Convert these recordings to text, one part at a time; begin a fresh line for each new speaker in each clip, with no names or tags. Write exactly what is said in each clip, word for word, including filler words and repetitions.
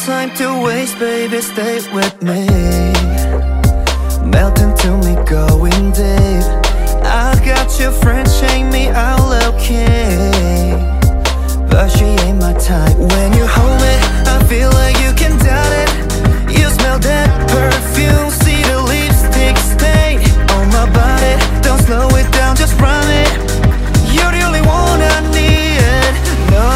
time to waste, baby, stay with me. Melt into me, going deep. I got your friend, shake me out low-key, but she ain't my type. When you hold me, I feel like you can doubt it. You smell that perfume, see the lipstick stain on my body. Don't slow it down, just run it. You're the only one I need. No,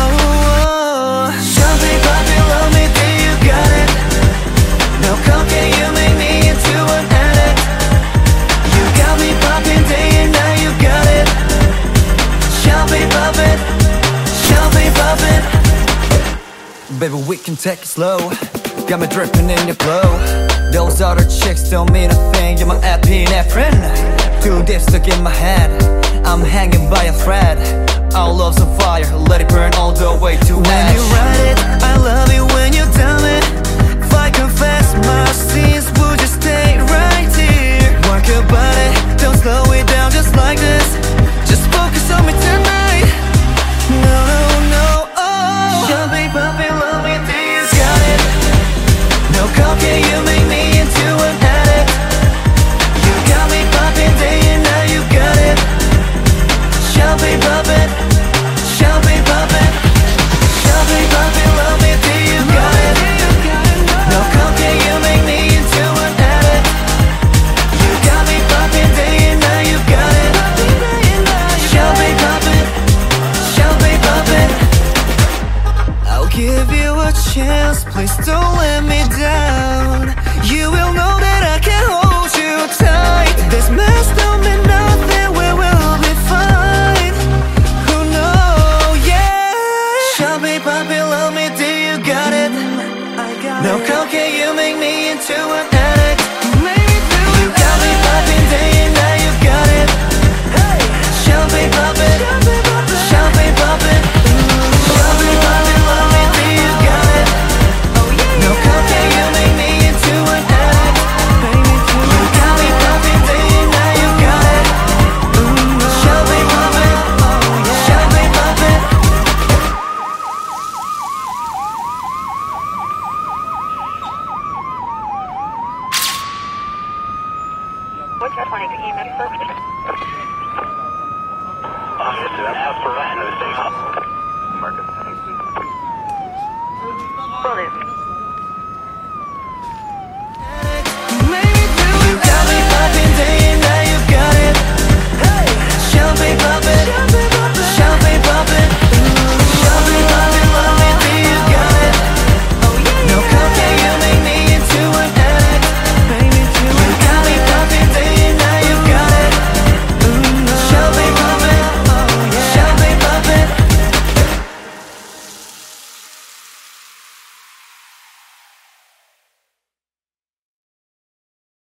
something about you, love me, do you got it? No cocaine, you make me into an addict. You got me popping day and night, you got it. Shall be poppin', shall be poppin'. Baby, we can take it slow. Got me dripping in your flow. Those other chicks don't mean a thing. You're my epinephrine. Too deep stuck in my head. I'm hanging by a thread. Our love's on fire, let it burn all the way to when ash. When you ride it, I love it when you dumb it. If I confess my sins, would you stay right here? Work your body, don't slow it down just like this. Just focus on me tonight. No, no, no, oh. Shall be poppin', love me, do you got it? No cocaine, you make me into an addict. You got me poppin' day and night, you got it. Shall be poppin', shall be poppin', shall be poppin', love me, do you got it? No cocaine, you make me into an addict. You got me poppin' day and night, you got it. Shall be poppin', shall be poppin'. I'll give you a chance, please don't let me down. You will know that I can hold you tight. This mess don't mean nothing, we will be fine. Who knows, yeah. Shall be poppin', love me, do you got it? No cocaine, you make me into an addict. You got me poppin' day and night, you got it. Shall be poppin', shall be poppin', shall be poppin', love me, do you got it? No cocaine, you make me into an addict. You got me poppin' day and night, you got it. Shall be poppin', shall be poppin'.
What's that funny? Can you make it first? Marcus, please. Brother.